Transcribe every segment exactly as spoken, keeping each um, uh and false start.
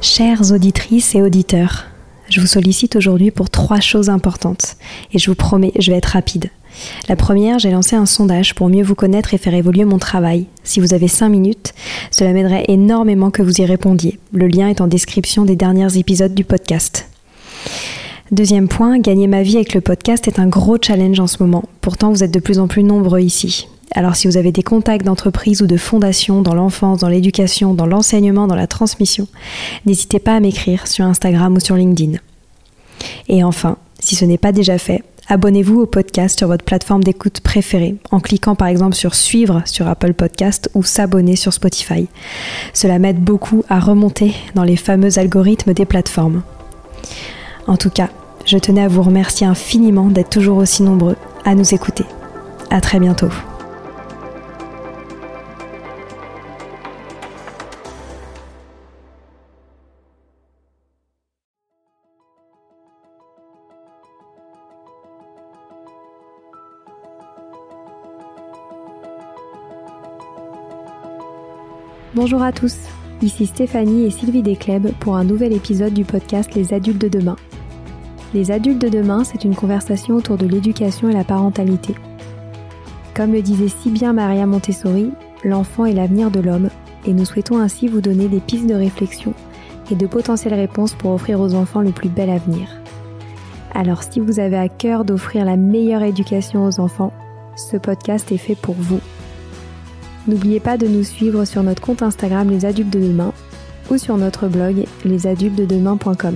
Chères auditrices et auditeurs, je vous sollicite aujourd'hui pour trois choses importantes et je vous promets, je vais être rapide. La première, j'ai lancé un sondage pour mieux vous connaître et faire évoluer mon travail. Si vous avez cinq minutes, cela m'aiderait énormément que vous y répondiez. Le lien est en description des derniers épisodes du podcast. Deuxième point, gagner ma vie avec le podcast est un gros challenge en ce moment. Pourtant, vous êtes de plus en plus nombreux ici. Alors si vous avez des contacts d'entreprises ou de fondations dans l'enfance, dans l'éducation, dans l'enseignement, dans la transmission, n'hésitez pas à m'écrire sur Instagram ou sur LinkedIn. Et enfin, si ce n'est pas déjà fait, abonnez-vous au podcast sur votre plateforme d'écoute préférée en cliquant par exemple sur suivre sur Apple Podcast ou s'abonner sur Spotify. Cela m'aide beaucoup à remonter dans les fameux algorithmes des plateformes. En tout cas, je tenais à vous remercier infiniment d'être toujours aussi nombreux à nous écouter. À très bientôt. Bonjour à tous, ici Stéphanie et Sylvie Descleb pour un nouvel épisode du podcast Les Adultes de Demain. Les Adultes de Demain, c'est une conversation autour de l'éducation et la parentalité. Comme le disait si bien Maria Montessori, l'enfant est l'avenir de l'homme et nous souhaitons ainsi vous donner des pistes de réflexion et de potentielles réponses pour offrir aux enfants le plus bel avenir. Alors si vous avez à cœur d'offrir la meilleure éducation aux enfants, ce podcast est fait pour vous. N'oubliez pas de nous suivre sur notre compte Instagram Les Adultes de Demain ou sur notre blog les adultes de demain point com.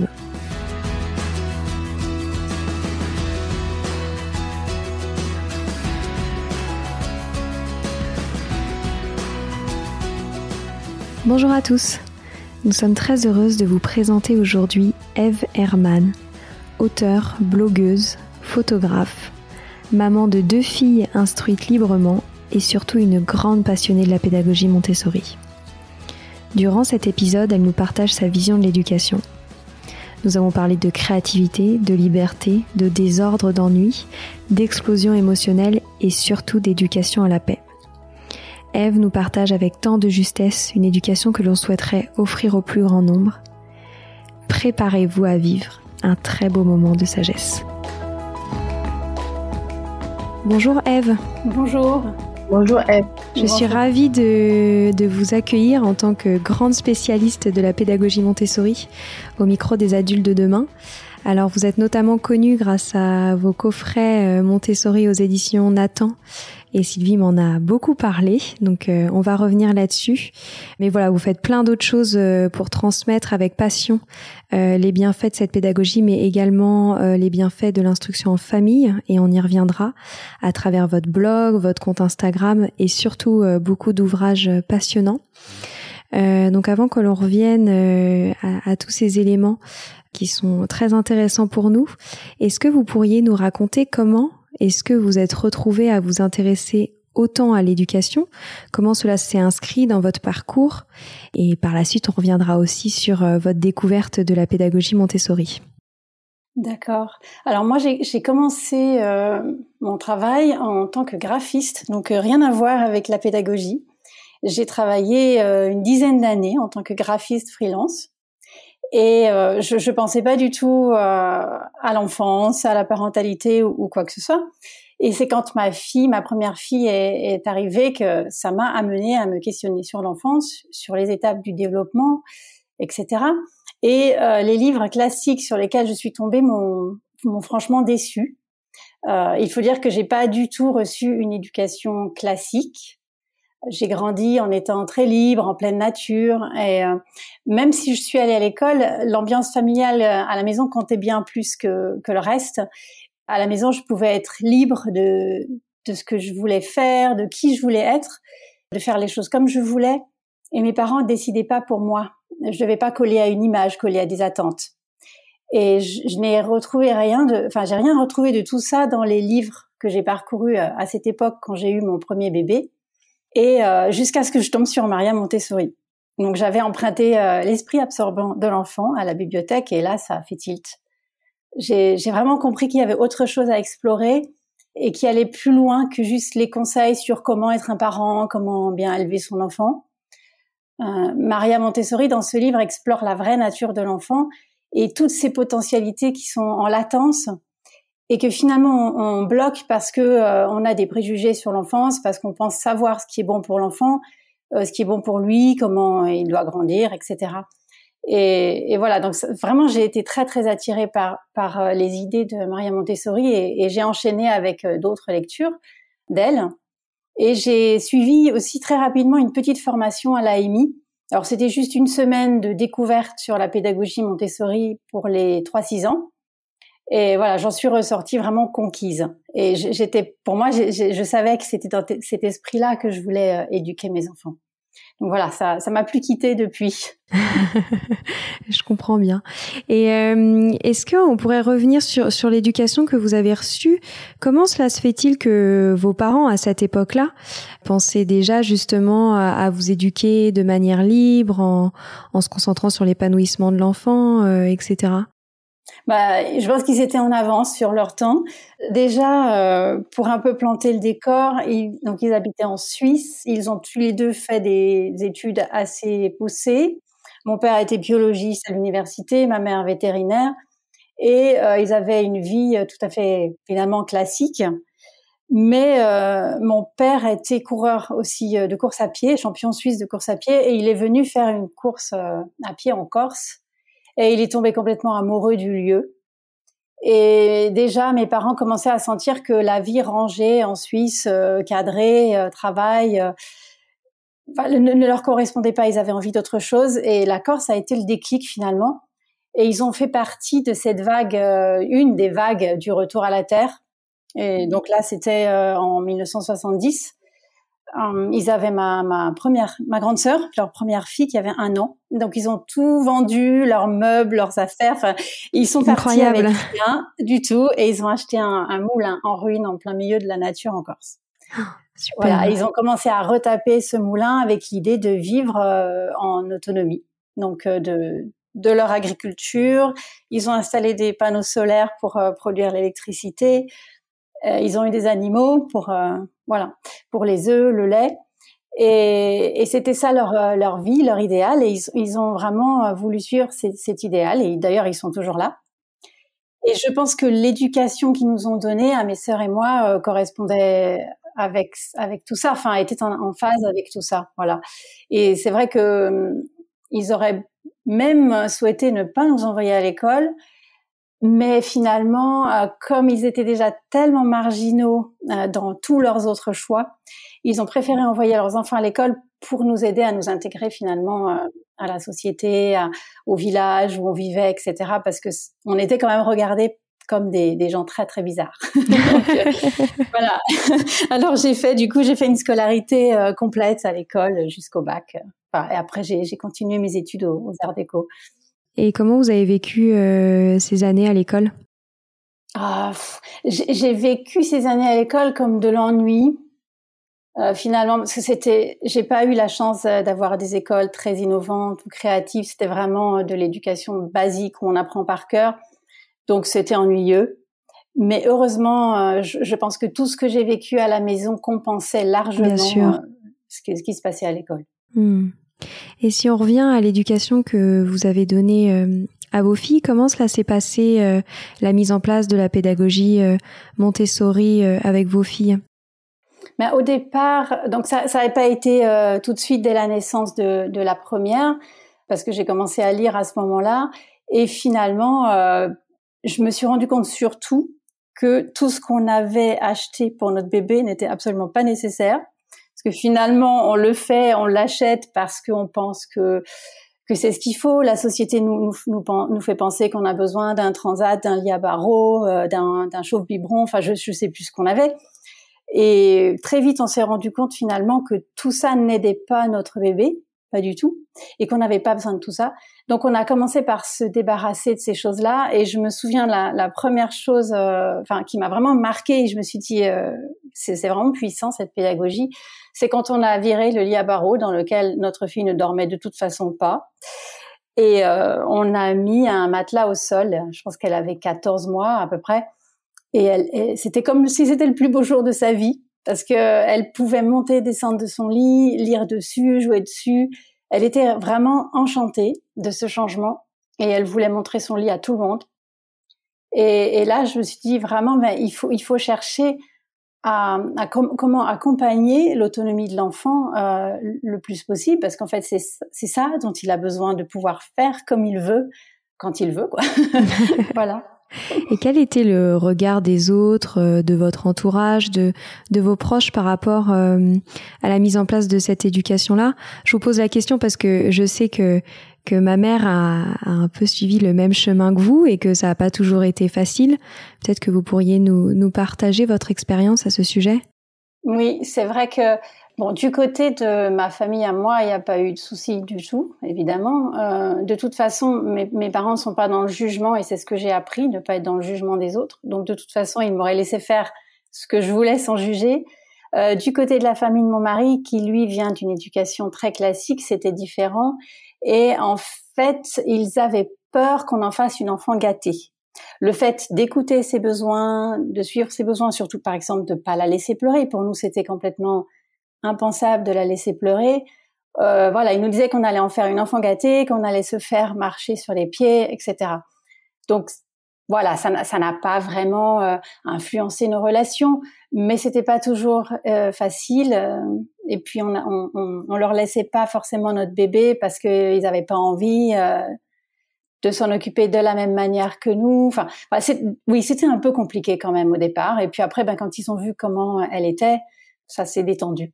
Bonjour à tous, nous sommes très heureuses de vous présenter aujourd'hui Ève Herrmann, auteure, blogueuse, photographe, maman de deux filles instruites librement et surtout une grande passionnée de la pédagogie Montessori. Durant cet épisode, elle nous partage sa vision de l'éducation. Nous avons parlé de créativité, de liberté, de désordre, d'ennui, d'explosion émotionnelle et surtout d'éducation à la paix. Ève nous partage avec tant de justesse une éducation que l'on souhaiterait offrir au plus grand nombre. Préparez-vous à vivre un très beau moment de sagesse. Bonjour Ève. Bonjour. Bonjour Ève. Je suis ravie de, de vous accueillir en tant que grande spécialiste de la pédagogie Montessori au micro des Adultes de Demain. Alors vous êtes notamment connue grâce à vos coffrets Montessori aux éditions Nathan et Sylvie m'en a beaucoup parlé, donc euh, on va revenir là-dessus. Mais voilà, vous faites plein d'autres choses euh, pour transmettre avec passion euh, les bienfaits de cette pédagogie, mais également euh, les bienfaits de l'instruction en famille, et on y reviendra à travers votre blog, votre compte Instagram et surtout euh, beaucoup d'ouvrages passionnants. Euh, donc avant que l'on revienne euh, à, à tous ces éléments qui sont très intéressants pour nous, est-ce que vous pourriez nous raconter comment est-ce que vous êtes retrouvée à vous intéresser autant à l'éducation? Comment cela s'est inscrit dans votre parcours? Et par la suite, on reviendra aussi sur euh, votre découverte de la pédagogie Montessori. D'accord. Alors moi, j'ai, j'ai commencé euh, mon travail en tant que graphiste, donc euh, rien à voir avec la pédagogie. J'ai travaillé euh, une dizaine d'années en tant que graphiste freelance. Et euh, je, je pensais pas du tout euh, à l'enfance, à la parentalité ou, ou quoi que ce soit. Et c'est quand ma fille, ma première fille est, est arrivée que ça m'a amenée à me questionner sur l'enfance, sur les étapes du développement, et cetera. Et euh, les livres classiques sur lesquels je suis tombée m'ont, m'ont franchement déçue. Euh, il faut dire que j'ai pas du tout reçu une éducation classique. J'ai grandi en étant très libre, en pleine nature, et euh, même si je suis allée à l'école, l'ambiance familiale à la maison comptait bien plus que, que le reste. À la maison, je pouvais être libre de, de ce que je voulais faire, de qui je voulais être, de faire les choses comme je voulais, et mes parents ne décidaient pas pour moi. Je devais pas coller à une image, coller à des attentes. Et je, je n'ai retrouvé rien de, enfin, j'ai rien retrouvé de tout ça dans les livres que j'ai parcourus à cette époque quand j'ai eu mon premier bébé. Et euh, jusqu'à ce que je tombe sur Maria Montessori. Donc j'avais emprunté euh, l'esprit absorbant de l'enfant à la bibliothèque et là ça a fait tilt. J'ai, j'ai vraiment compris qu'il y avait autre chose à explorer et qui allait plus loin que juste les conseils sur comment être un parent, comment bien élever son enfant. Euh, Maria Montessori, dans ce livre, explore la vraie nature de l'enfant et toutes ces potentialités qui sont en latence et que finalement on, on bloque parce que euh, on a des préjugés sur l'enfance, parce qu'on pense savoir ce qui est bon pour l'enfant, euh, ce qui est bon pour lui, comment il doit grandir, et cetera. Et, et voilà, donc vraiment j'ai été très très attirée par par euh, les idées de Maria Montessori et, et j'ai enchaîné avec euh, d'autres lectures d'elle. Et j'ai suivi aussi très rapidement une petite formation à l'A M I. Alors c'était juste une semaine de découverte sur la pédagogie Montessori pour les trois six ans. Et voilà, j'en suis ressortie vraiment conquise. Et j'étais, pour moi, j'ai, je savais que c'était dans cet esprit-là que je voulais éduquer mes enfants. Donc voilà, ça, ça m'a plus quittée depuis. Je comprends bien. Et euh, est-ce qu'on pourrait revenir sur, sur l'éducation que vous avez reçue? Comment cela se fait-il que vos parents, à cette époque-là, pensaient déjà justement à, à vous éduquer de manière libre, en, en se concentrant sur l'épanouissement de l'enfant, euh, et cetera? Bah, je pense qu'ils étaient en avance sur leur temps. Déjà, euh, pour un peu planter le décor, ils, donc ils habitaient en Suisse. Ils ont tous les deux fait des études assez poussées. Mon père était biologiste à l'université, ma mère vétérinaire, et euh, ils avaient une vie tout à fait finalement classique. Mais euh, mon père était coureur aussi de course à pied, champion suisse de course à pied, et il est venu faire une course euh, à pied en Corse. Et il est tombé complètement amoureux du lieu. Et déjà, mes parents commençaient à sentir que la vie rangée en Suisse, euh, cadrée, euh, travail, euh, enfin, ne, ne leur correspondait pas. Ils avaient envie d'autre chose. Et la Corse a été le déclic finalement. Et ils ont fait partie de cette vague, euh, une des vagues du retour à la Terre. Et donc là, c'était euh, en mille neuf cent soixante-dix. Um, ils avaient ma, ma première, ma grande sœur, leur première fille qui avait un an. Donc ils ont tout vendu, leurs meubles, leurs affaires. Enfin, ils sont partis avec rien du tout et ils ont acheté un, un moulin en ruine en plein milieu de la nature en Corse. Oh, super. Voilà, ils ont commencé à retaper ce moulin avec l'idée de vivre euh, en autonomie. Donc euh, de de leur agriculture, ils ont installé des panneaux solaires pour euh, produire l'électricité. Euh, ils ont eu des animaux pour euh, voilà, pour les œufs, le lait, et, et c'était ça leur leur vie, leur idéal, et ils, ils ont vraiment voulu suivre cet, cet idéal, et d'ailleurs ils sont toujours là. Et je pense que l'éducation qu'ils nous ont donnée à mes sœurs et moi euh, correspondait avec avec tout ça, enfin était en, en phase avec tout ça, voilà. Et c'est vrai que euh, ils auraient même souhaité ne pas nous envoyer à l'école. Mais finalement, euh, comme ils étaient déjà tellement marginaux euh, dans tous leurs autres choix, ils ont préféré envoyer leurs enfants à l'école pour nous aider à nous intégrer finalement euh, à la société, à, au village où on vivait, et cetera. Parce que on était quand même regardés comme des, des gens très très bizarres. Donc, euh, voilà. Alors j'ai fait, du coup, j'ai fait une scolarité euh, complète à l'école jusqu'au bac. Enfin, et après, j'ai, j'ai continué mes études aux, aux Arts Déco. Et comment vous avez vécu euh, ces années à l'école? Ah, j'ai, j'ai vécu ces années à l'école comme de l'ennui, euh, finalement, parce que c'était, j'ai pas eu la chance d'avoir des écoles très innovantes ou créatives. C'était vraiment de l'éducation basique où on apprend par cœur, donc c'était ennuyeux. Mais heureusement, euh, je, je pense que tout ce que j'ai vécu à la maison compensait largement euh, ce, que, ce qui se passait à l'école. Hmm. Et si on revient à l'éducation que vous avez donnée euh, à vos filles, comment cela s'est passé, euh, la mise en place de la pédagogie euh, Montessori euh, avec vos filles? Mais au départ, donc ça ça n'avait pas été euh, tout de suite dès la naissance de, de la première, parce que j'ai commencé à lire à ce moment-là, et finalement, euh, je me suis rendu compte surtout que tout ce qu'on avait acheté pour notre bébé n'était absolument pas nécessaire. Parce que finalement, on le fait, on l'achète parce qu'on pense que que c'est ce qu'il faut. La société nous nous, nous fait penser qu'on a besoin d'un transat, d'un lit à barreaux, euh, d'un, d'un chauffe-biberon. Enfin, je je sais plus ce qu'on avait. Et très vite, on s'est rendu compte finalement que tout ça n'aidait pas notre bébé, pas du tout, et qu'on n'avait pas besoin de tout ça. Donc, on a commencé par se débarrasser de ces choses-là. Et je me souviens la, la première chose, euh, enfin, qui m'a vraiment marquée. Et je me suis dit, euh, c'est, c'est vraiment puissant cette pédagogie. C'est quand on a viré le lit à barreaux dans lequel notre fille ne dormait de toute façon pas. Et euh, on a mis un matelas au sol. Je pense qu'elle avait quatorze mois à peu près. Et, elle, et c'était comme si c'était le plus beau jour de sa vie, parce que elle pouvait monter, descendre de son lit, lire dessus, jouer dessus. Elle était vraiment enchantée de ce changement et elle voulait montrer son lit à tout le monde. Et, et là, je me suis dit vraiment, ben, il faut, il faut chercher à, à com- comment accompagner l'autonomie de l'enfant euh, le plus possible, parce qu'en fait, c'est, c'est ça dont il a besoin, de pouvoir faire comme il veut, quand il veut, quoi. Voilà. Et quel était le regard des autres, de votre entourage, de, de vos proches par rapport euh, à la mise en place de cette éducation-là? Je vous pose la question parce que je sais que, que ma mère a, a un peu suivi le même chemin que vous et que ça n'a pas toujours été facile. Peut-être que vous pourriez nous, nous partager votre expérience à ce sujet? Oui, c'est vrai que bon, du côté de ma famille à moi, il n'y a pas eu de souci du tout, évidemment. Euh, de toute façon, mes, mes parents ne sont pas dans le jugement et c'est ce que j'ai appris, ne pas être dans le jugement des autres. Donc, de toute façon, ils m'auraient laissé faire ce que je voulais sans juger. Euh, du côté de la famille de mon mari, qui lui vient d'une éducation très classique, c'était différent. Et en fait, ils avaient peur qu'on en fasse une enfant gâtée. Le fait d'écouter ses besoins, de suivre ses besoins, surtout par exemple de pas la laisser pleurer. Pour nous, c'était complètement impensable de la laisser pleurer. Euh, voilà, il nous disait qu'on allait en faire une enfant gâtée, qu'on allait se faire marcher sur les pieds, et cetera. Donc voilà, ça n'a, ça n'a pas vraiment euh, influencé nos relations, mais c'était pas toujours euh, facile. Euh, et puis on, on, on, on leur laissait pas forcément notre bébé parce qu'ils avaient pas envie. Euh, de s'en occuper de la même manière que nous. Enfin, enfin c'est, oui, c'était un peu compliqué quand même au départ. Et puis après, ben, quand ils ont vu comment elle était, ça s'est détendu.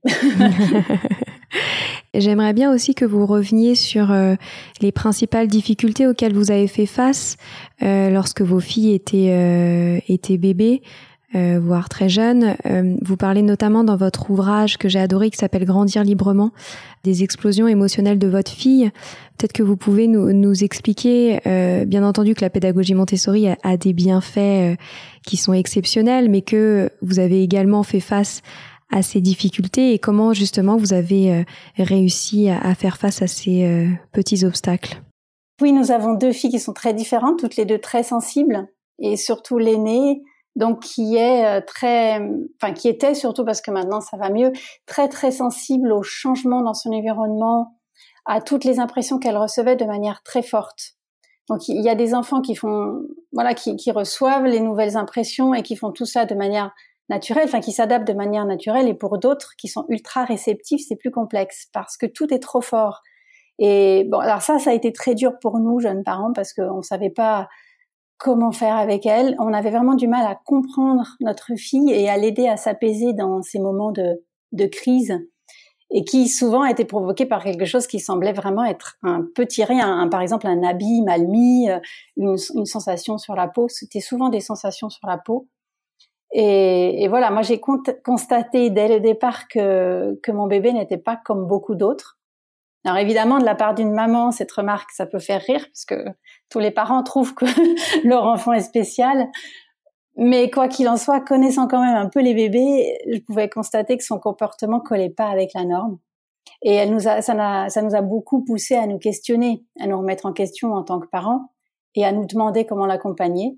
J'aimerais bien aussi que vous reveniez sur euh, les principales difficultés auxquelles vous avez fait face euh, lorsque vos filles étaient, euh, étaient bébés, euh, voire très jeunes. Euh, vous parlez notamment dans votre ouvrage que j'ai adoré, qui s'appelle « Grandir librement », des explosions émotionnelles de votre fille. Peut-être que vous pouvez nous, nous expliquer, euh, bien entendu que la pédagogie Montessori a, a des bienfaits euh, qui sont exceptionnels, mais que vous avez également fait face à ces difficultés et comment justement vous avez euh, réussi à, à faire face à ces euh, petits obstacles. Oui, nous avons deux filles qui sont très différentes, toutes les deux très sensibles, et surtout l'aînée, donc qui est euh, très, enfin qui était surtout parce que maintenant ça va mieux, très très sensible aux changements dans son environnement, à toutes les impressions qu'elle recevait de manière très forte. Donc il y a des enfants qui font, voilà, qui, qui reçoivent les nouvelles impressions et qui font tout ça de manière naturelle, enfin qui s'adaptent de manière naturelle, et pour d'autres qui sont ultra réceptifs, c'est plus complexe parce que tout est trop fort. Et bon, alors ça, ça a été très dur pour nous jeunes parents parce qu'on savait pas comment faire avec elle. On avait vraiment du mal à comprendre notre fille et à l'aider à s'apaiser dans ces moments de, de crise, et qui souvent étaient provoqués par quelque chose qui semblait vraiment être un petit rien, un, par exemple un habit mal mis, une, une sensation sur la peau. C'était souvent des sensations sur la peau. Et, et voilà, moi j'ai constaté dès le départ que, que mon bébé n'était pas comme beaucoup d'autres. Alors évidemment, de la part d'une maman, cette remarque, ça peut faire rire, parce que tous les parents trouvent que leur enfant est spécial. Mais quoi qu'il en soit, connaissant quand même un peu les bébés, je pouvais constater que son comportement collait pas avec la norme. Et elle nous a, ça, n'a, ça nous a beaucoup poussé à nous questionner, à nous remettre en question en tant que parents, et à nous demander comment l'accompagner.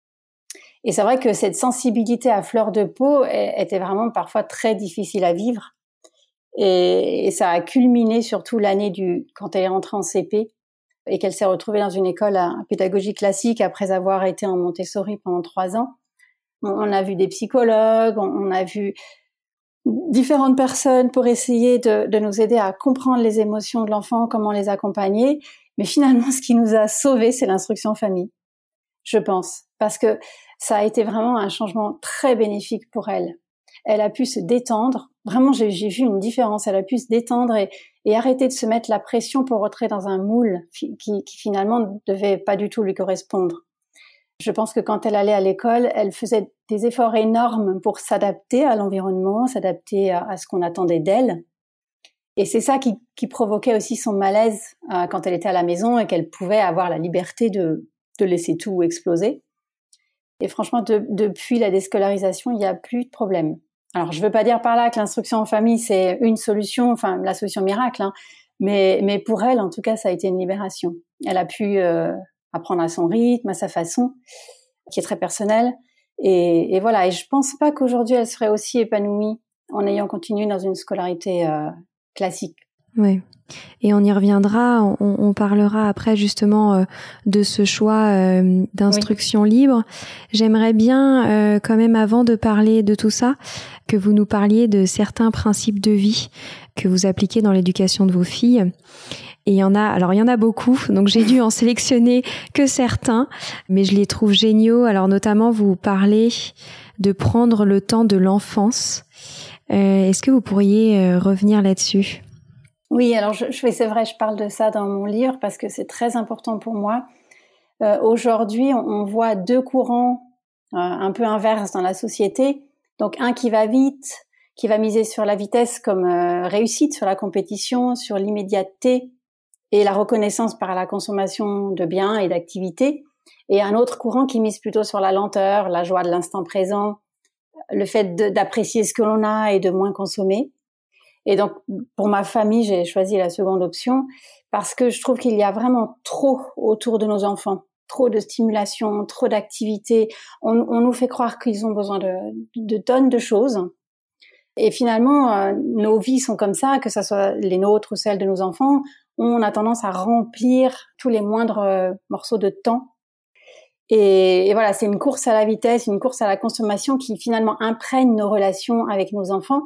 Et c'est vrai que cette sensibilité à fleur de peau était vraiment parfois très difficile à vivre. Et, et ça a culminé surtout l'année du, quand elle est rentrée en C P et qu'elle s'est retrouvée dans une école à pédagogie classique après avoir été en Montessori pendant trois ans. On, on a vu des psychologues, on, on a vu différentes personnes pour essayer de, de nous aider à comprendre les émotions de l'enfant, comment les accompagner. Mais finalement, ce qui nous a sauvés, c'est l'instruction famille, je pense, parce que ça a été vraiment un changement très bénéfique pour elle. Elle a pu se détendre. Vraiment, j'ai, j'ai vu une différence. Elle a pu se détendre et, et arrêter de se mettre la pression pour rentrer dans un moule qui, qui, qui finalement ne devait pas du tout lui correspondre. Je pense que quand elle allait à l'école, elle faisait des efforts énormes pour s'adapter à l'environnement, s'adapter à, à ce qu'on attendait d'elle. Et c'est ça qui, qui provoquait aussi son malaise euh, quand elle était à la maison et qu'elle pouvait avoir la liberté de, de laisser tout exploser. Et franchement, de, depuis la déscolarisation, il n'y a plus de problème. Alors, je veux pas dire par là que l'instruction en famille, c'est une solution, enfin, la solution miracle, hein, mais, mais pour elle, en tout cas, ça a été une libération. Elle a pu euh, apprendre à son rythme, à sa façon, qui est très personnelle. Et, et voilà, et je pense pas qu'aujourd'hui, elle serait aussi épanouie en ayant continué dans une scolarité euh, classique. Oui. Et on y reviendra, on, on parlera après justement euh, de ce choix euh, d'instruction oui. libre. J'aimerais bien euh, quand même, avant de parler de tout ça, que vous nous parliez de certains principes de vie que vous appliquez dans l'éducation de vos filles. Et il y en a, alors il y en a beaucoup, donc j'ai dû en sélectionner que certains, mais je les trouve géniaux. Alors notamment, vous parlez de prendre le temps de l'enfance. Euh, est-ce que vous pourriez euh, revenir là-dessus ? Oui, alors je, je, c'est vrai, je parle de ça dans mon livre parce que c'est très important pour moi. Euh, aujourd'hui, on, on voit deux courants euh, un peu inverses dans la société. Donc un qui va vite, qui va miser sur la vitesse comme euh, réussite, sur la compétition, sur l'immédiateté et la reconnaissance par la consommation de biens et d'activités. Et un autre courant qui mise plutôt sur la lenteur, la joie de l'instant présent, le fait de, d'apprécier ce que l'on a et de moins consommer. Et donc, pour ma famille, j'ai choisi la seconde option parce que je trouve qu'il y a vraiment trop autour de nos enfants, trop de stimulation, trop d'activités. On, on nous fait croire qu'ils ont besoin de, de tonnes de choses. Et finalement, euh, nos vies sont comme ça, que ce soit les nôtres ou celles de nos enfants. On a tendance à remplir tous les moindres euh, morceaux de temps. Et, et voilà, c'est une course à la vitesse, une course à la consommation qui finalement imprègne nos relations avec nos enfants.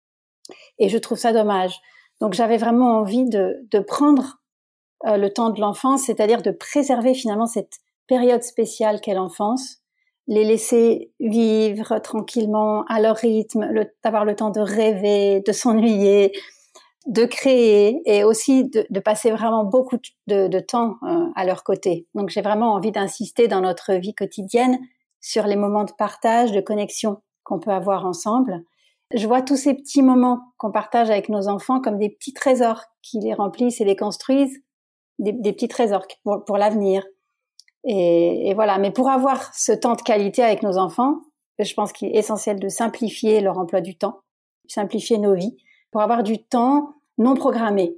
Et je trouve ça dommage. Donc j'avais vraiment envie de, de prendre euh, le temps de l'enfance, c'est-à-dire de préserver finalement cette période spéciale qu'est l'enfance, les laisser vivre tranquillement à leur rythme, le, d'avoir le temps de rêver, de s'ennuyer, de créer et aussi de, de passer vraiment beaucoup de, de temps euh, à leur côté. Donc j'ai vraiment envie d'insister dans notre vie quotidienne sur les moments de partage, de connexion qu'on peut avoir ensemble. Je vois tous ces petits moments qu'on partage avec nos enfants comme des petits trésors qui les remplissent et les construisent, des, des petits trésors pour, pour l'avenir. Et, et voilà. Mais pour avoir ce temps de qualité avec nos enfants, je pense qu'il est essentiel de simplifier leur emploi du temps, simplifier nos vies, pour avoir du temps non programmé,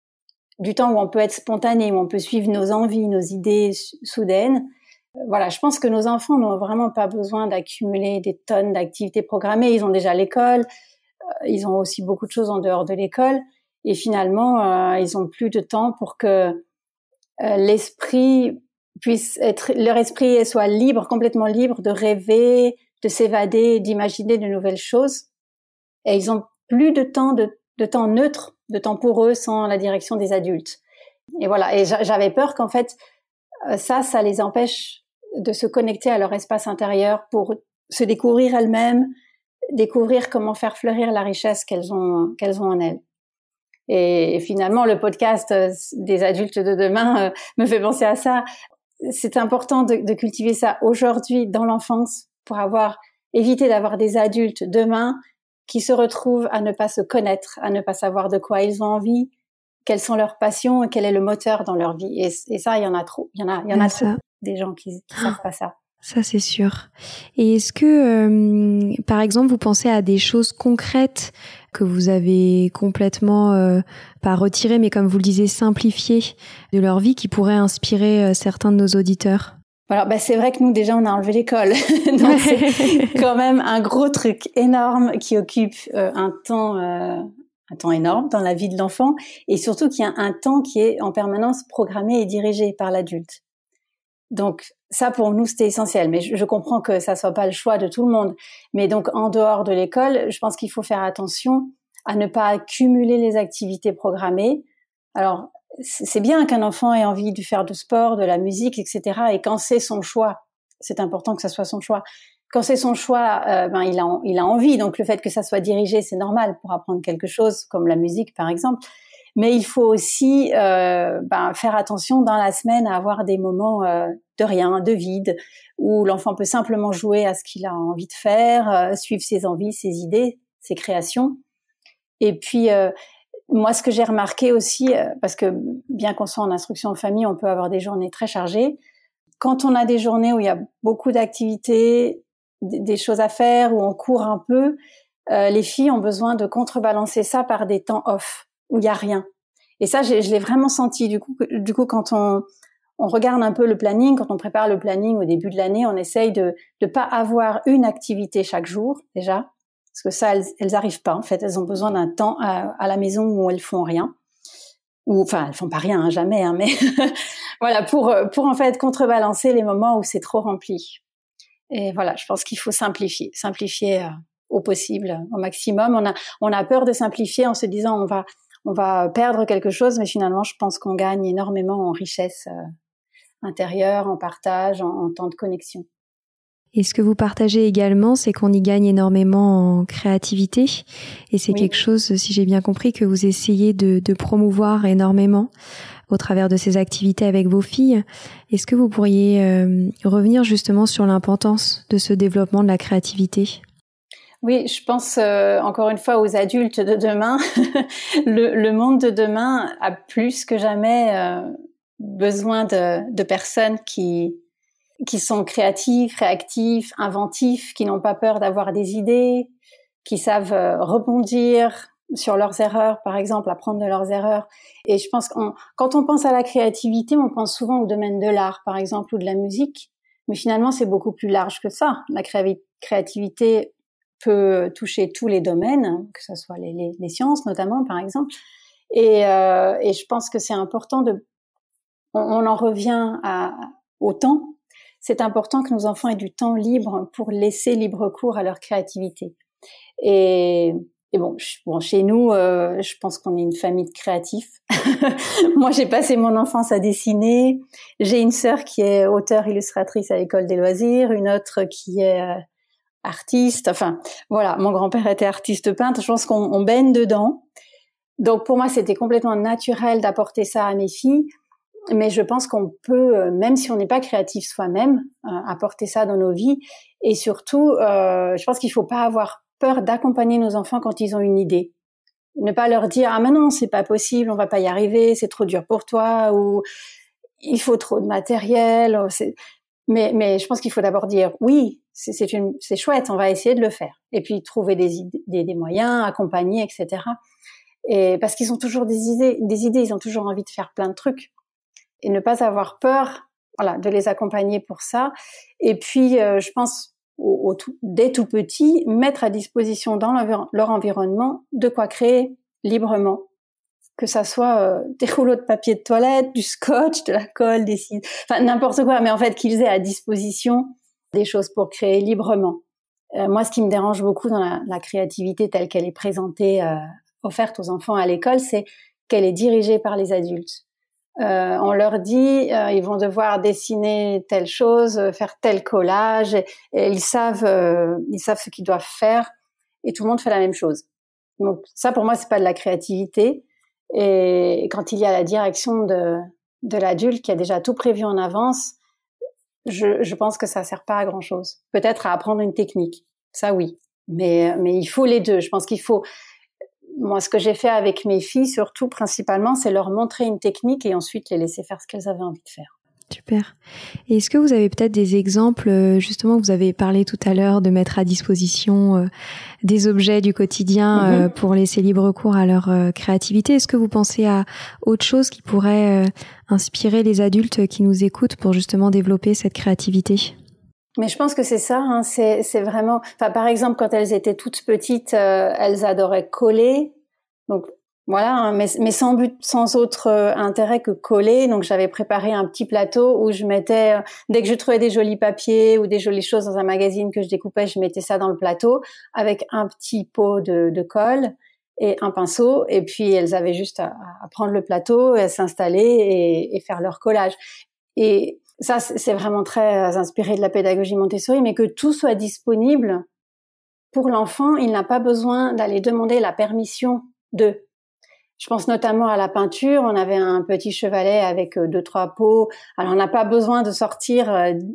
du temps où on peut être spontané, où on peut suivre nos envies, nos idées soudaines. Voilà, je pense que nos enfants n'ont vraiment pas besoin d'accumuler des tonnes d'activités programmées. Ils ont déjà l'école, euh, ils ont aussi beaucoup de choses en dehors de l'école, et finalement, euh, ils ont plus de temps pour que euh, l'esprit puisse être, leur esprit soit libre, complètement libre de rêver, de s'évader, d'imaginer de nouvelles choses. Et ils ont plus de temps, de, de temps neutre, de temps pour eux sans la direction des adultes. Et voilà. Et j'avais peur qu'en fait, ça, ça les empêche de se connecter à leur espace intérieur pour se découvrir elles-mêmes, découvrir comment faire fleurir la richesse qu'elles ont, qu'elles ont en elles. Et finalement, le podcast des adultes de demain me fait penser à ça. C'est important de, de cultiver ça aujourd'hui dans l'enfance pour avoir, éviter d'avoir des adultes demain qui se retrouvent à ne pas se connaître, à ne pas savoir de quoi ils ont envie, quelles sont leurs passions et quel est le moteur dans leur vie. Et, et ça, il y en a trop. Il y en a, il y en a trop. Des gens qui ne savent pas ça. Ça, c'est sûr. Et est-ce que, euh, par exemple, vous pensez à des choses concrètes que vous avez complètement, euh, pas retirées, mais comme vous le disiez, simplifiées de leur vie, qui pourraient inspirer euh, certains de nos auditeurs ? Alors, bah, c'est vrai que nous, déjà, on a enlevé l'école. Donc, c'est quand même un gros truc énorme qui occupe euh, un temps... Euh, un temps énorme dans la vie de l'enfant, et surtout qu'il y a un temps qui est en permanence programmé et dirigé par l'adulte. Donc ça, pour nous, c'était essentiel. Mais je, je comprends que ça soit pas le choix de tout le monde. Mais donc, en dehors de l'école, je pense qu'il faut faire attention à ne pas accumuler les activités programmées. Alors, c'est bien qu'un enfant ait envie de faire du sport, de la musique, et cetera. Et quand c'est son choix, c'est important que ça soit son choix. Quand c'est son choix, euh, ben il a il a envie. Donc le fait que ça soit dirigé, c'est normal pour apprendre quelque chose, comme la musique par exemple. Mais il faut aussi euh, ben, faire attention dans la semaine à avoir des moments euh, de rien, de vide, où l'enfant peut simplement jouer à ce qu'il a envie de faire, euh, suivre ses envies, ses idées, ses créations. Et puis euh, moi, ce que j'ai remarqué aussi, euh, parce que bien qu'on soit en instruction en famille, on peut avoir des journées très chargées. Quand on a des journées où il y a beaucoup d'activités, des choses à faire, où on court un peu, euh, les filles ont besoin de contrebalancer ça par des temps off, où il y a rien. Et ça, je, je l'ai vraiment senti. Du coup, du coup, quand on, on regarde un peu le planning, quand on prépare le planning au début de l'année, on essaye de ne pas avoir une activité chaque jour, déjà, parce que ça, elles, elles arrivent pas, en fait. Elles ont besoin d'un temps à, à la maison où elles font rien. ou enfin elles font pas rien, hein, jamais, hein, mais voilà, pour pour en fait contrebalancer les moments où c'est trop rempli. Et voilà, je pense qu'il faut simplifier, simplifier euh, au possible, au maximum. On a on a peur de simplifier en se disant on va on va perdre quelque chose, mais finalement je pense qu'on gagne énormément en richesse euh, intérieure, en partage, en, en temps de connexion. Et ce que vous partagez également, c'est qu'on y gagne énormément en créativité. Et c'est oui. quelque chose, si j'ai bien compris, que vous essayez de, de promouvoir énormément au travers de ces activités avec vos filles. Est-ce que vous pourriez euh, revenir justement sur l'importance de ce développement de la créativité ? Oui, je pense euh, encore une fois aux adultes de demain. le, le monde de demain a plus que jamais euh, besoin de, de personnes qui... qui sont créatifs, réactifs, inventifs, qui n'ont pas peur d'avoir des idées, qui savent rebondir sur leurs erreurs, par exemple, apprendre de leurs erreurs. Et je pense que quand on pense à la créativité, on pense souvent au domaine de l'art, par exemple, ou de la musique. Mais finalement, c'est beaucoup plus large que ça. La cré- créativité peut toucher tous les domaines, que ce soit les, les, les sciences, notamment, par exemple. Et, euh, et je pense que c'est important de... On, on en revient à, au temps. C'est important que nos enfants aient du temps libre pour laisser libre cours à leur créativité. Et, et bon, je, bon, chez nous, euh, je pense qu'on est une famille de créatifs. Moi, j'ai passé mon enfance à dessiner. J'ai une sœur qui est auteure illustratrice à l'école des loisirs, une autre qui est euh, artiste. Enfin, voilà, mon grand-père était artiste peintre. Je pense qu'on on baigne dedans. Donc, pour moi, c'était complètement naturel d'apporter ça à mes filles. Mais je pense qu'on peut, même si on n'est pas créatif soi-même, euh, apporter ça dans nos vies. Et surtout, euh, je pense qu'il faut pas avoir peur d'accompagner nos enfants quand ils ont une idée. Ne pas leur dire « Ah mais non, c'est pas possible, on va pas y arriver, c'est trop dur pour toi » ou « Il faut trop de matériel ». C'est... Mais, mais je pense qu'il faut d'abord dire « Oui, c'est, c'est, une, c'est chouette, on va essayer de le faire ». Et puis trouver des, idées, des, des moyens, accompagner, et cetera. Et parce qu'ils ont toujours des idées, des idées, ils ont toujours envie de faire plein de trucs. Et ne pas avoir peur, voilà, de les accompagner pour ça. Et puis, euh, je pense, au, au tout, dès tout petit, mettre à disposition dans leur, leur environnement de quoi créer librement. Que ça soit euh, des rouleaux de papier de toilette, du scotch, de la colle, des cils, enfin n'importe quoi, mais en fait qu'ils aient à disposition des choses pour créer librement. Euh, moi, ce qui me dérange beaucoup dans la, la créativité telle qu'elle est présentée, euh, offerte aux enfants à l'école, c'est qu'elle est dirigée par les adultes. Euh, on leur dit euh, ils vont devoir dessiner telle chose, faire tel collage, et, et ils savent euh, ils savent ce qu'ils doivent faire, et tout le monde fait la même chose. Donc ça, pour moi, c'est pas de la créativité. Et quand il y a la direction de de l'adulte qui a déjà tout prévu en avance, je, je pense que ça sert pas à grand chose. Peut-être à apprendre une technique, ça oui, mais mais il faut les deux. Je pense qu'il faut. Moi, ce que j'ai fait avec mes filles, surtout, principalement, c'est leur montrer une technique et ensuite les laisser faire ce qu'elles avaient envie de faire. Super. Et est-ce que vous avez peut-être des exemples, justement, vous avez parlé tout à l'heure de mettre à disposition euh, des objets du quotidien mm-hmm. euh, pour laisser libre cours à leur euh, créativité. Est-ce que vous pensez à autre chose qui pourrait euh, inspirer les adultes qui nous écoutent pour justement développer cette créativité ? Mais je pense que c'est ça, hein, c'est, c'est vraiment... Enfin, par exemple, quand elles étaient toutes petites, euh, elles adoraient coller. Donc, voilà, hein, mais, mais sans but, sans autre euh, intérêt que coller. Donc, j'avais préparé un petit plateau où je mettais... Euh, dès que je trouvais des jolis papiers ou des jolies choses dans un magazine que je découpais, je mettais ça dans le plateau avec un petit pot de, de colle et un pinceau. Et puis, elles avaient juste à, à prendre le plateau, et à s'installer et, et faire leur collage. Et... ça, c'est vraiment très inspiré de la pédagogie Montessori, mais que tout soit disponible pour l'enfant. Il n'a pas besoin d'aller demander la permission de. Je pense notamment à la peinture. On avait un petit chevalet avec deux, trois pots. Alors, on n'a pas besoin de sortir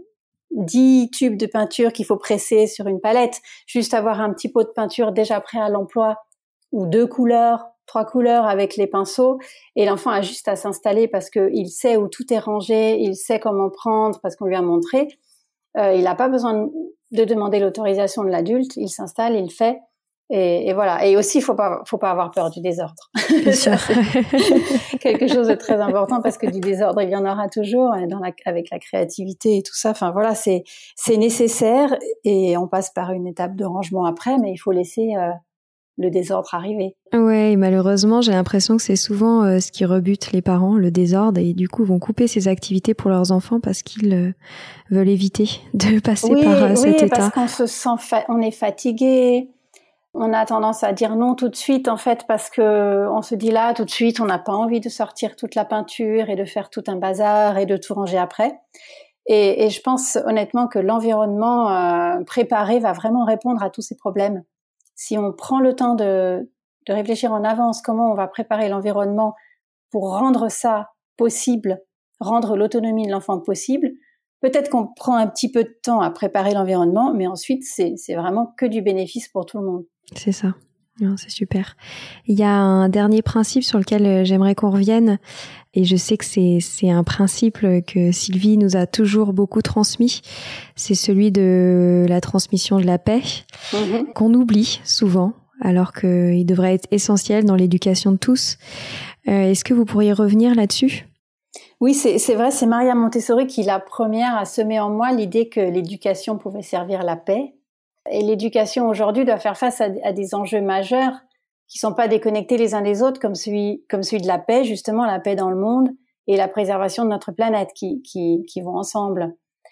dix tubes de peinture qu'il faut presser sur une palette. Juste avoir un petit pot de peinture déjà prêt à l'emploi, ou deux couleurs, trois couleurs avec les pinceaux, et l'enfant a juste à s'installer parce que il sait où tout est rangé, il sait comment prendre parce qu'on lui a montré. Euh, il n'a pas besoin de demander l'autorisation de l'adulte, il s'installe, il fait, et, et voilà. Et aussi, il faut pas, faut pas avoir peur du désordre. Bien sûr. C'est quelque chose de très important parce que du désordre, il y en aura toujours dans la, avec la créativité et tout ça. Enfin voilà, c'est c'est nécessaire et on passe par une étape de rangement après, mais il faut laisser euh, le désordre arriver. Ouais, et malheureusement, j'ai l'impression que c'est souvent euh, ce qui rebute les parents, le désordre, et du coup vont couper ces activités pour leurs enfants parce qu'ils euh, veulent éviter de passer oui, par euh, cet oui, état. Parce qu'on se sent, fa- on est fatigué. On a tendance à dire non tout de suite, en fait, parce que on se dit là, tout de suite, on n'a pas envie de sortir toute la peinture et de faire tout un bazar et de tout ranger après. Et, et je pense honnêtement que l'environnement euh, préparé va vraiment répondre à tous ces problèmes. Si on prend le temps de, de réfléchir en avance comment on va préparer l'environnement pour rendre ça possible, rendre l'autonomie de l'enfant possible, peut-être qu'on prend un petit peu de temps à préparer l'environnement, mais ensuite, c'est, c'est vraiment que du bénéfice pour tout le monde. C'est ça. Non, c'est super. Il y a un dernier principe sur lequel j'aimerais qu'on revienne, et je sais que c'est, c'est un principe que Sylvie nous a toujours beaucoup transmis, c'est celui de la transmission de la paix, mmh. qu'on oublie souvent, alors qu'il devrait être essentiel dans l'éducation de tous. Euh, est-ce que vous pourriez revenir là-dessus ? Oui, c'est, c'est vrai, c'est Maria Montessori qui est la première à semer en moi l'idée que l'éducation pouvait servir la paix. Et l'éducation aujourd'hui doit faire face à, à des enjeux majeurs qui sont pas déconnectés les uns des autres, comme celui, comme celui de la paix, justement, la paix dans le monde et la préservation de notre planète qui, qui, qui vont ensemble.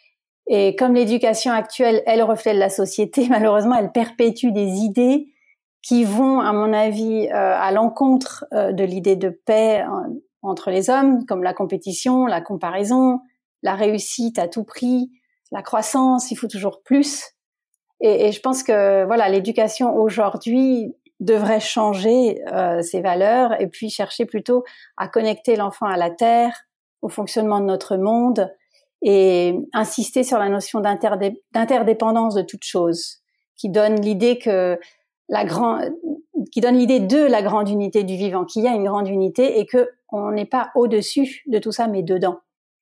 Et comme l'éducation actuelle, elle reflète la société, malheureusement, elle perpétue des idées qui vont, à mon avis, euh, à l'encontre euh, de l'idée de paix euh, entre les hommes, comme la compétition, la comparaison, la réussite à tout prix, la croissance, il faut toujours plus. Et, et je pense que voilà, l'éducation aujourd'hui devrait changer euh, ses valeurs et puis chercher plutôt à connecter l'enfant à la terre, au fonctionnement de notre monde et insister sur la notion d'interdé- d'interdépendance de toute chose, qui donne l'idée que la grande, qui donne l'idée de la grande unité du vivant, qu'il y a une grande unité et que on n'est pas au-dessus de tout ça, mais dedans.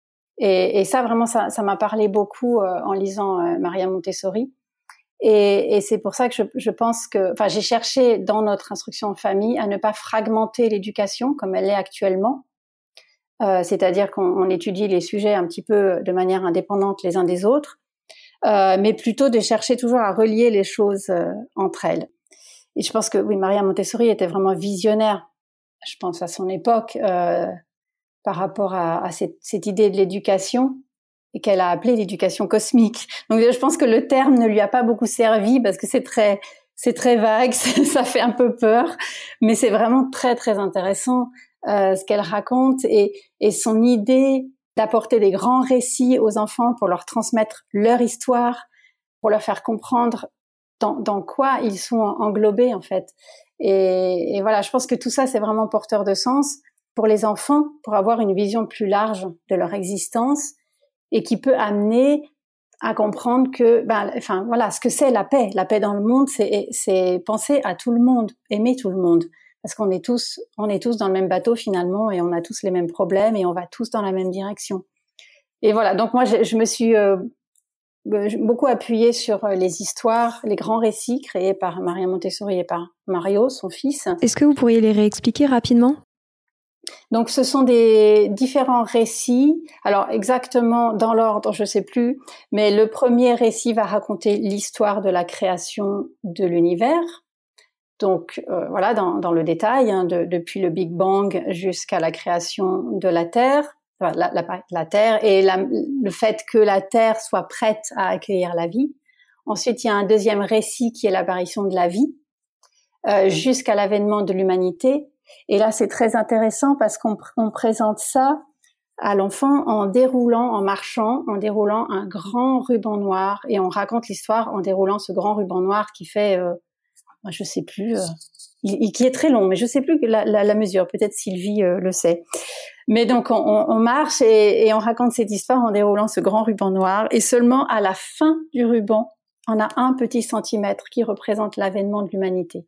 Et, et ça vraiment, ça, ça m'a parlé beaucoup euh, en lisant euh, Maria Montessori. Et, et c'est pour ça que je, je pense que, enfin, j'ai cherché dans notre instruction en famille à ne pas fragmenter l'éducation comme elle est actuellement, euh, c'est-à-dire qu'on on étudie les sujets un petit peu de manière indépendante les uns des autres, euh, mais plutôt de chercher toujours à relier les choses euh, entre elles. Et je pense que oui, Maria Montessori était vraiment visionnaire, je pense à son époque, euh, par rapport à, à cette, cette idée de l'éducation, et qu'elle a appelé l'éducation cosmique. Donc je pense que le terme ne lui a pas beaucoup servi parce que c'est très c'est très vague, ça fait un peu peur, mais c'est vraiment très très intéressant euh, ce qu'elle raconte et et son idée d'apporter des grands récits aux enfants pour leur transmettre leur histoire, pour leur faire comprendre dans dans quoi ils sont englobés en fait. Et, et voilà, je pense que tout ça c'est vraiment porteur de sens pour les enfants, pour avoir une vision plus large de leur existence. Et qui peut amener à comprendre que, ben, enfin, voilà, ce que c'est la paix. La paix dans le monde, c'est, c'est penser à tout le monde, aimer tout le monde. Parce qu'on est tous, on est tous dans le même bateau finalement et on a tous les mêmes problèmes et on va tous dans la même direction. Et voilà, donc moi, je, je me suis euh, beaucoup appuyée sur les histoires, les grands récits créés par Maria Montessori et par Mario, son fils. Est-ce que vous pourriez les réexpliquer rapidement ? Donc, ce sont des différents récits. Alors, exactement dans l'ordre, je sais plus, mais le premier récit va raconter l'histoire de la création de l'univers. Donc, euh, voilà, dans, dans le détail, hein, de, depuis le Big Bang jusqu'à la création de la Terre, enfin, la, la, la Terre et la, le fait que la Terre soit prête à accueillir la vie. Ensuite, il y a un deuxième récit qui est l'apparition de la vie, euh, jusqu'à l'avènement de l'humanité. Et là, c'est très intéressant parce qu'on on présente ça à l'enfant en déroulant, en marchant, en déroulant un grand ruban noir et on raconte l'histoire en déroulant ce grand ruban noir qui fait, euh, je sais plus, euh, il, qui est très long, mais je sais plus la, la, la mesure. Peut-être Sylvie euh, le sait. Mais donc on, on marche et, et on raconte cette histoire en déroulant ce grand ruban noir et seulement à la fin du ruban, on a un petit centimètre qui représente l'avènement de l'humanité.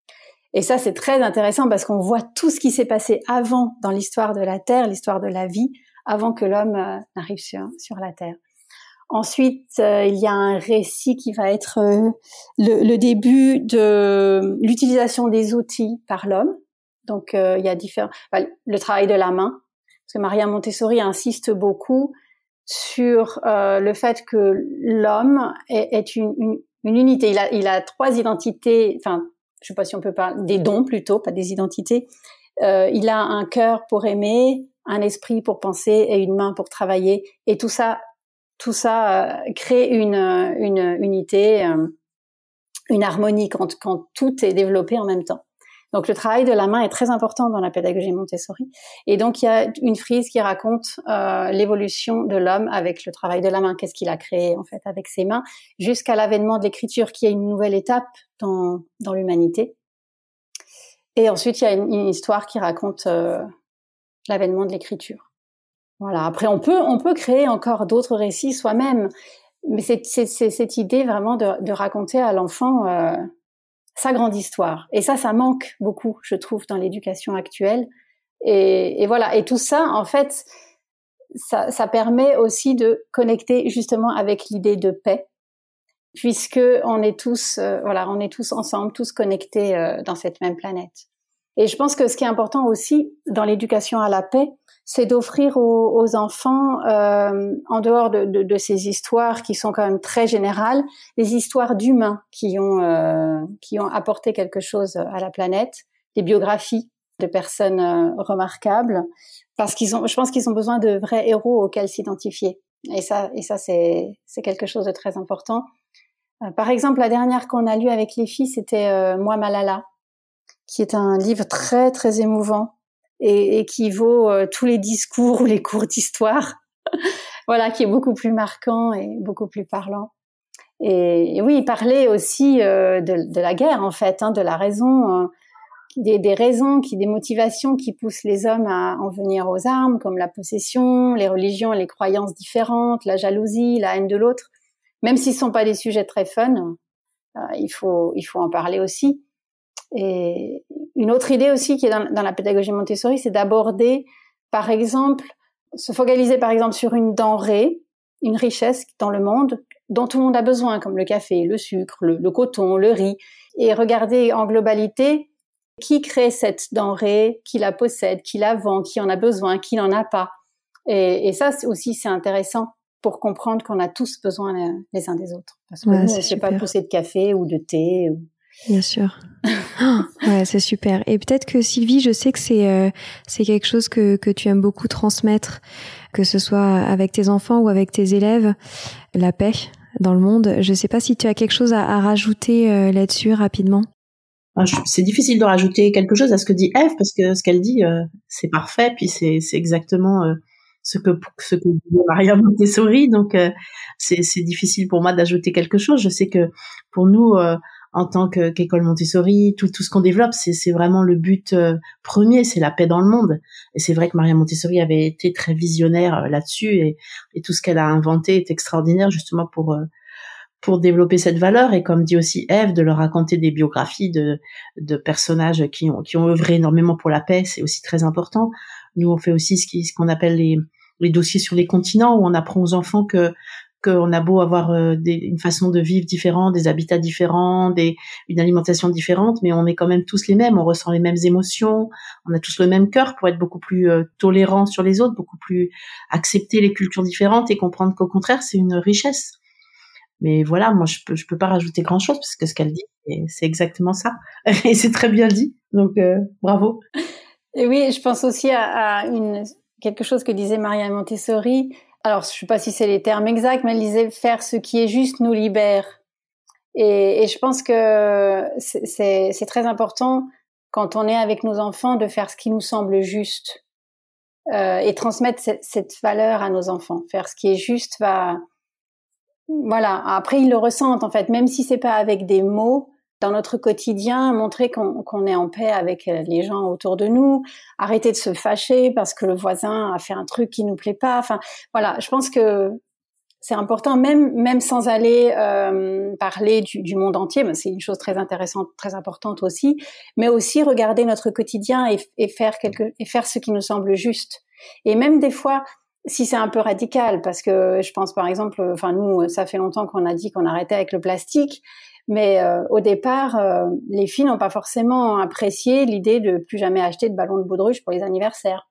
Et ça, c'est très intéressant parce qu'on voit tout ce qui s'est passé avant dans l'histoire de la Terre, l'histoire de la vie, avant que l'homme euh, n'arrive sur, sur la Terre. Ensuite, euh, il y a un récit qui va être euh, le, le début de l'utilisation des outils par l'homme. Donc, euh, il y a différents, enfin, le travail de la main. Parce que Maria Montessori insiste beaucoup sur euh, le fait que l'homme est, est une, une, une unité. Il a, il a trois identités, enfin, je sais pas si on peut parler des dons plutôt, pas des identités. Euh, il a un cœur pour aimer, un esprit pour penser et une main pour travailler. Et tout ça, tout ça euh, crée une, une unité, euh, une harmonie quand, quand tout est développé en même temps. Donc le travail de la main est très important dans la pédagogie Montessori. Et donc il y a une frise qui raconte euh, l'évolution de l'homme avec le travail de la main, qu'est-ce qu'il a créé en fait avec ses mains, jusqu'à l'avènement de l'écriture qui est une nouvelle étape dans, dans l'humanité. Et ensuite il y a une, une histoire qui raconte euh, l'avènement de l'écriture. Voilà. Après on peut on peut créer encore d'autres récits soi-même, mais c'est, c'est, c'est cette idée vraiment de, de raconter à l'enfant euh, sa grande histoire. Et ça, ça manque beaucoup, je trouve, dans l'éducation actuelle. Et, et voilà. Et tout ça, en fait, ça, ça permet aussi de connecter justement avec l'idée de paix, puisque on est tous, euh, voilà, on est tous ensemble, tous connectés euh, dans cette même planète. Et je pense que ce qui est important aussi dans l'éducation à la paix, c'est d'offrir aux, aux enfants, euh, en dehors de, de, de ces histoires qui sont quand même très générales, des histoires d'humains qui ont euh, qui ont apporté quelque chose à la planète, des biographies de personnes euh, remarquables, parce qu'ils ont, je pense qu'ils ont besoin de vrais héros auxquels s'identifier. Et ça, et ça c'est c'est quelque chose de très important. Euh, par exemple, la dernière qu'on a lue avec les filles, c'était euh, Moi Malala, qui est un livre très très émouvant. Et, et qui vaut euh, tous les discours ou les cours d'histoire, voilà, qui est beaucoup plus marquant et beaucoup plus parlant. Et, et oui, il parlait aussi euh, de, de la guerre en fait, hein, de la raison, euh, des, des raisons, qui, des motivations qui poussent les hommes à en venir aux armes, comme la possession, les religions, les croyances différentes, la jalousie, la haine de l'autre. Même s'ils sont pas des sujets très fun, euh, il faut il faut en parler aussi. Et une autre idée aussi qui est dans, dans la pédagogie Montessori, c'est d'aborder, par exemple, se focaliser par exemple sur une denrée, une richesse dans le monde dont tout le monde a besoin, comme le café, le sucre, le, le coton, le riz, et regarder en globalité qui crée cette denrée, qui la possède, qui la vend, qui en a besoin, qui n'en a pas. Et, et ça c'est aussi, c'est intéressant pour comprendre qu'on a tous besoin les uns des autres. Parce que ouais, nous, on ne sait pas pousser de café ou de thé. Ou... Bien sûr. Oh, ouais, c'est super. Et peut-être que Sylvie, je sais que c'est euh, c'est quelque chose que que tu aimes beaucoup transmettre, que ce soit avec tes enfants ou avec tes élèves, la paix dans le monde. Je sais pas si tu as quelque chose à, à rajouter euh, là-dessus rapidement. C'est difficile de rajouter quelque chose à ce que dit Ève, parce que ce qu'elle dit, euh, c'est parfait, puis c'est c'est exactement euh, ce que ce que dit Maria Montessori. Donc euh, c'est c'est difficile pour moi d'ajouter quelque chose. Je sais que pour nous euh, en tant que, qu'école Montessori, tout, tout ce qu'on développe, c'est, c'est vraiment le but euh, premier, c'est la paix dans le monde. Et c'est vrai que Maria Montessori avait été très visionnaire euh, là-dessus, et, et tout ce qu'elle a inventé est extraordinaire justement pour euh, pour développer cette valeur. Et comme dit aussi Ève, de leur raconter des biographies de de personnages qui ont qui ont œuvré énormément pour la paix, c'est aussi très important. Nous, on fait aussi ce qui ce qu'on appelle les les dossiers sur les continents, où on apprend aux enfants que qu'on a beau avoir euh, des, une façon de vivre différente, des habitats différents, des, une alimentation différente, mais on est quand même tous les mêmes, on ressent les mêmes émotions, on a tous le même cœur pour être beaucoup plus euh, tolérants sur les autres, beaucoup plus accepter les cultures différentes et comprendre qu'au contraire, c'est une richesse. Mais voilà, moi, je peux, je peux pas rajouter grand chose parce que ce qu'elle dit, c'est exactement ça. Et c'est très bien dit. Donc, euh, bravo. Et oui, je pense aussi à, à une, quelque chose que disait Maria Montessori. Alors, je sais pas si c'est les termes exacts, mais elle disait faire ce qui est juste nous libère. Et, et je pense que c'est, c'est, c'est très important quand on est avec nos enfants de faire ce qui nous semble juste euh, et transmettre cette, cette valeur à nos enfants. Faire ce qui est juste va, voilà. Après, ils le ressentent en fait, même si c'est pas avec des mots. Dans notre quotidien, montrer qu'on, qu'on est en paix avec les gens autour de nous, arrêter de se fâcher parce que le voisin a fait un truc qui nous plaît pas. Enfin, voilà, je pense que c'est important, même même sans aller euh, parler du, du monde entier, mais c'est une chose très intéressante, très importante aussi, mais aussi regarder notre quotidien et, et faire quelque et faire ce qui nous semble juste. Et même des fois, si c'est un peu radical, parce que je pense par exemple, enfin nous, ça fait longtemps qu'on a dit qu'on arrêtait avec le plastique. Mais euh, au départ, euh, les filles n'ont pas forcément apprécié l'idée de plus jamais acheter de ballons de baudruche pour les anniversaires.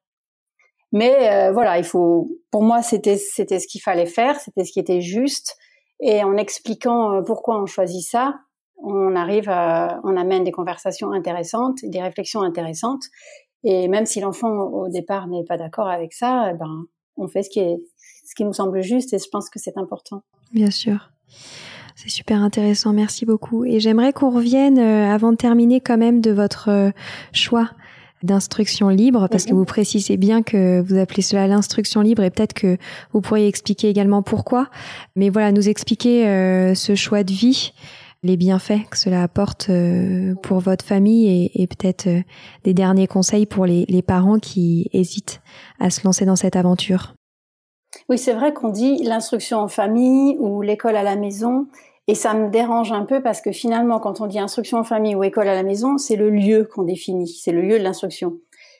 Mais euh, voilà, il faut. Pour moi, c'était c'était ce qu'il fallait faire, c'était ce qui était juste. Et en expliquant euh, pourquoi on choisit ça, on arrive à, on amène des conversations intéressantes, des réflexions intéressantes. Et même si l'enfant au départ n'est pas d'accord avec ça, eh ben, on fait ce qui est, ce qui nous semble juste, et je pense que c'est important. Bien sûr. C'est super intéressant, merci beaucoup. Et j'aimerais qu'on revienne, euh, avant de terminer quand même, de votre euh, choix d'instruction libre, parce mmh. que vous précisez bien que vous appelez cela l'instruction libre, et peut-être que vous pourriez expliquer également pourquoi. Mais voilà, nous expliquer euh, ce choix de vie, les bienfaits que cela apporte euh, pour votre famille, et, et peut-être euh, des derniers conseils pour les, les parents qui hésitent à se lancer dans cette aventure. Oui, c'est vrai qu'on dit l'instruction en famille ou l'école à la maison, et ça me dérange un peu parce que finalement, quand on dit instruction en famille ou école à la maison, c'est le lieu qu'on définit, c'est le lieu de l'instruction.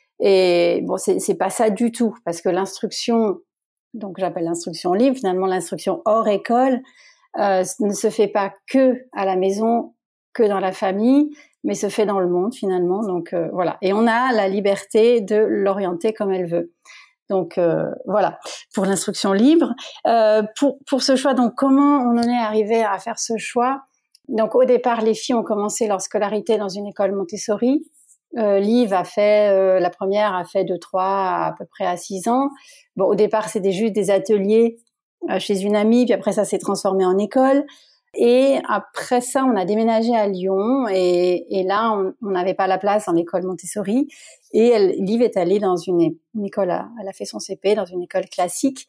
Et bon, c'est, c'est pas ça du tout, parce que l'instruction, donc j'appelle l'instruction libre, finalement l'instruction hors école, euh, ne se fait pas que à la maison, que dans la famille, mais se fait dans le monde finalement. Donc euh, voilà, et on a la liberté de l'orienter comme elle veut. Donc euh, voilà, pour l'instruction libre. Euh, pour, pour ce choix, donc comment on en est arrivé à faire ce choix? Donc au départ, les filles ont commencé leur scolarité dans une école Montessori. Euh, Liv a fait, euh, la première a fait de trois à, à peu près à six ans. Bon, au départ, c'était juste des ateliers euh, chez une amie, puis après ça s'est transformé en école. Et après ça, on a déménagé à Lyon, et, et là, on n'avait pas la place dans l'école Montessori. Et elle, Liv est allée dans une, une école, à, elle a fait son C P dans une école classique.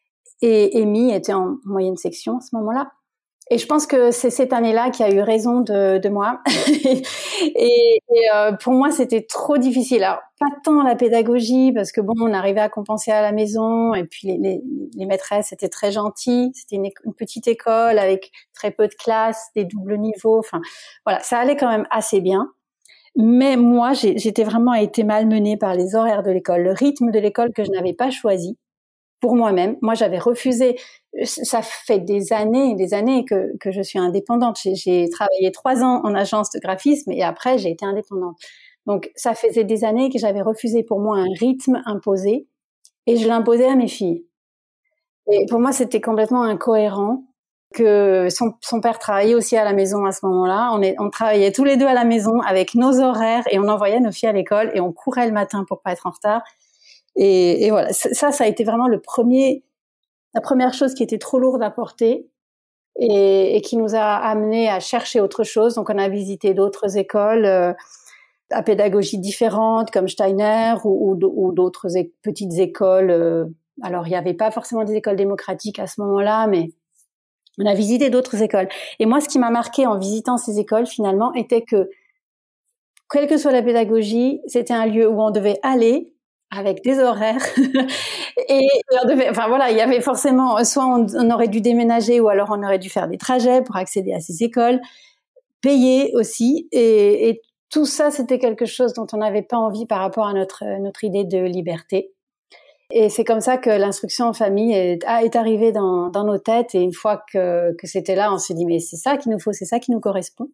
Et Amy était en moyenne section à ce moment-là. Et je pense que c'est cette année-là qui a eu raison de, de moi. et et euh, pour moi, c'était trop difficile. Alors, pas tant la pédagogie, parce que bon, on arrivait à compenser à la maison, et puis les, les, les maîtresses étaient très gentilles. C'était une, une petite école avec très peu de classes, des doubles niveaux. Enfin, voilà, ça allait quand même assez bien. Mais moi, j'ai, j'étais vraiment été malmenée par les horaires de l'école, le rythme de l'école que je n'avais pas choisi pour moi-même. Moi, j'avais refusé. Ça fait des années et des années que, que je suis indépendante. J'ai, j'ai travaillé trois ans en agence de graphisme, et après, j'ai été indépendante. Donc, ça faisait des années que j'avais refusé pour moi un rythme imposé, et je l'imposais à mes filles. Et pour moi, c'était complètement incohérent que son, son père travaillait aussi à la maison à ce moment-là. On, est, on travaillait tous les deux à la maison avec nos horaires, et on envoyait nos filles à l'école, et on courait le matin pour pas être en retard. Et, et voilà, ça, ça a été vraiment le premier, la première chose qui était trop lourde à porter, et, et qui nous a amené à chercher autre chose. Donc, on a visité d'autres écoles euh, à pédagogie différente, comme Steiner, ou, ou, ou d'autres é- petites écoles. Euh, alors, il n'y avait pas forcément des écoles démocratiques à ce moment-là, mais on a visité d'autres écoles. Et moi, ce qui m'a marqué en visitant ces écoles, finalement, était que, quelle que soit la pédagogie, c'était un lieu où on devait aller, avec des horaires, et on devait, enfin voilà, il y avait forcément, soit on, on aurait dû déménager, ou alors on aurait dû faire des trajets pour accéder à ces écoles, payer aussi, et, et tout ça, c'était quelque chose dont on n'avait pas envie par rapport à notre, notre idée de liberté. Et c'est comme ça que l'instruction en famille est, est arrivée dans, dans nos têtes, et une fois que, que c'était là, on s'est dit, mais c'est ça qu'il nous faut, c'est ça qui nous correspond.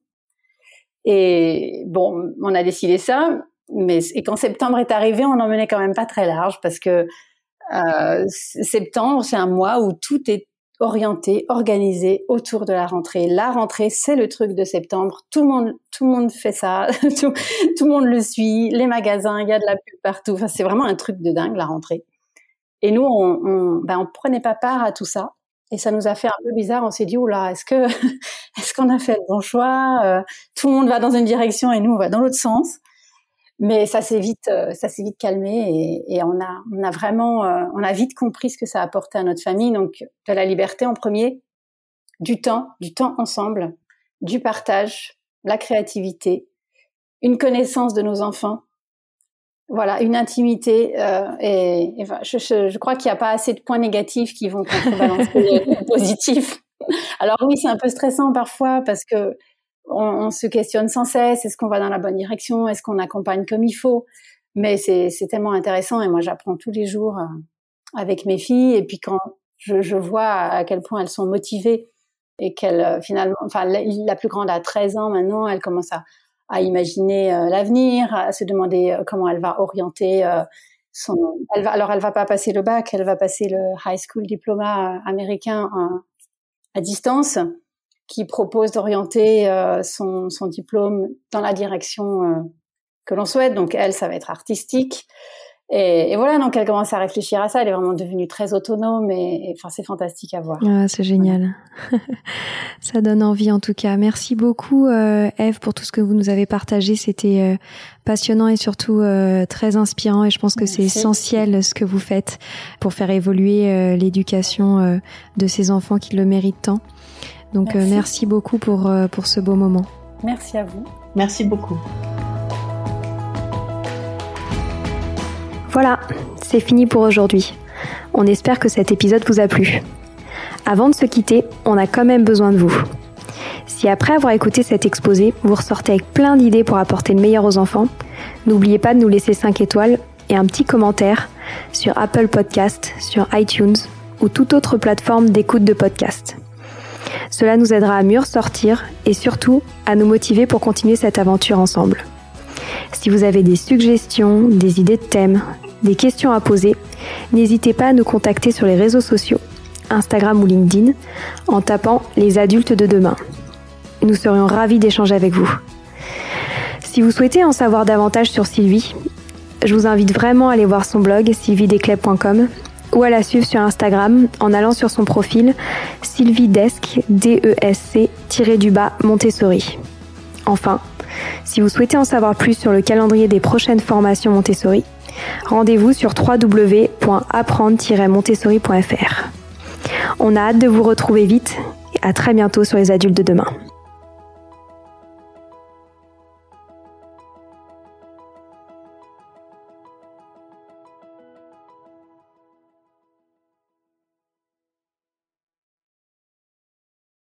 Et bon, on a décidé ça. Mais et quand septembre est arrivé, on n'en menait quand même pas très large, parce que euh, septembre, c'est un mois où tout est orienté, organisé autour de la rentrée. La rentrée, c'est le truc de septembre. Tout le monde, tout le monde fait ça. tout, tout le monde le suit. Les magasins, il y a de la pub partout. Enfin, c'est vraiment un truc de dingue, la rentrée. Et nous, on, on, ben, on prenait pas part à tout ça. Et ça nous a fait un peu bizarre. On s'est dit, oula, est-ce que, est-ce qu'on a fait le bon choix? euh, Tout le monde va dans une direction et nous, on va dans l'autre sens. Mais ça s'est vite, ça s'est vite calmé, et, et on a, on a vraiment, euh, on a vite compris ce que ça apportait à notre famille. Donc, de la liberté en premier, du temps, du temps ensemble, du partage, la créativité, une connaissance de nos enfants, voilà, une intimité. Euh, et, et je, je, je crois qu'il n'y a pas assez de points négatifs qui vont contrebalancer les positifs. Alors oui, c'est un peu stressant parfois, parce que On, on se questionne sans cesse, est-ce qu'on va dans la bonne direction, est-ce qu'on accompagne comme il faut, mais c'est, c'est tellement intéressant, et moi j'apprends tous les jours euh, avec mes filles, et puis quand je, je vois à quel point elles sont motivées, et qu'elles euh, finalement, enfin la, la plus grande a treize ans maintenant, elle commence à, à imaginer euh, l'avenir, à se demander euh, comment elle va orienter euh, son, elle va, alors elle va pas passer le bac, elle va passer le high school diploma américain euh, à distance, qui propose d'orienter euh, son, son diplôme dans la direction euh, que l'on souhaite. Donc elle, ça va être artistique. Et, et voilà, donc elle commence à réfléchir à ça. Elle est vraiment devenue très autonome et, et enfin, c'est fantastique à voir. Ah, c'est génial. Ouais. Ça donne envie en tout cas. Merci beaucoup, euh, Ève, pour tout ce que vous nous avez partagé. C'était euh, passionnant et surtout euh, très inspirant. Et je pense que Merci. C'est essentiel ce que vous faites pour faire évoluer euh, l'éducation euh, de ces enfants qui le méritent tant. Donc merci, euh, merci beaucoup pour, euh, pour ce beau moment. Merci à vous. Merci beaucoup. Voilà, c'est fini pour aujourd'hui. On espère que cet épisode vous a plu. Avant de se quitter, on a quand même besoin de vous. Si après avoir écouté cet exposé, vous ressortez avec plein d'idées pour apporter le meilleur aux enfants, n'oubliez pas de nous laisser cinq étoiles et un petit commentaire sur Apple Podcast, sur iTunes ou toute autre plateforme d'écoute de podcast. Cela nous aidera à mieux ressortir et surtout à nous motiver pour continuer cette aventure ensemble. Si vous avez des suggestions, des idées de thèmes, des questions à poser, n'hésitez pas à nous contacter sur les réseaux sociaux, Instagram ou LinkedIn, en tapant « Les adultes de demain ». Nous serions ravis d'échanger avec vous. Si vous souhaitez en savoir davantage sur Sylvie, je vous invite vraiment à aller voir son blog sylvie desclèves point com ou à la suivre sur Instagram en allant sur son profil sylviedesc, D E S C, tiré du bas, Montessori. Enfin, si vous souhaitez en savoir plus sur le calendrier des prochaines formations Montessori, rendez-vous sur w w w point apprendre tiret montessori point f r. On a hâte de vous retrouver vite et à très bientôt sur les adultes de demain.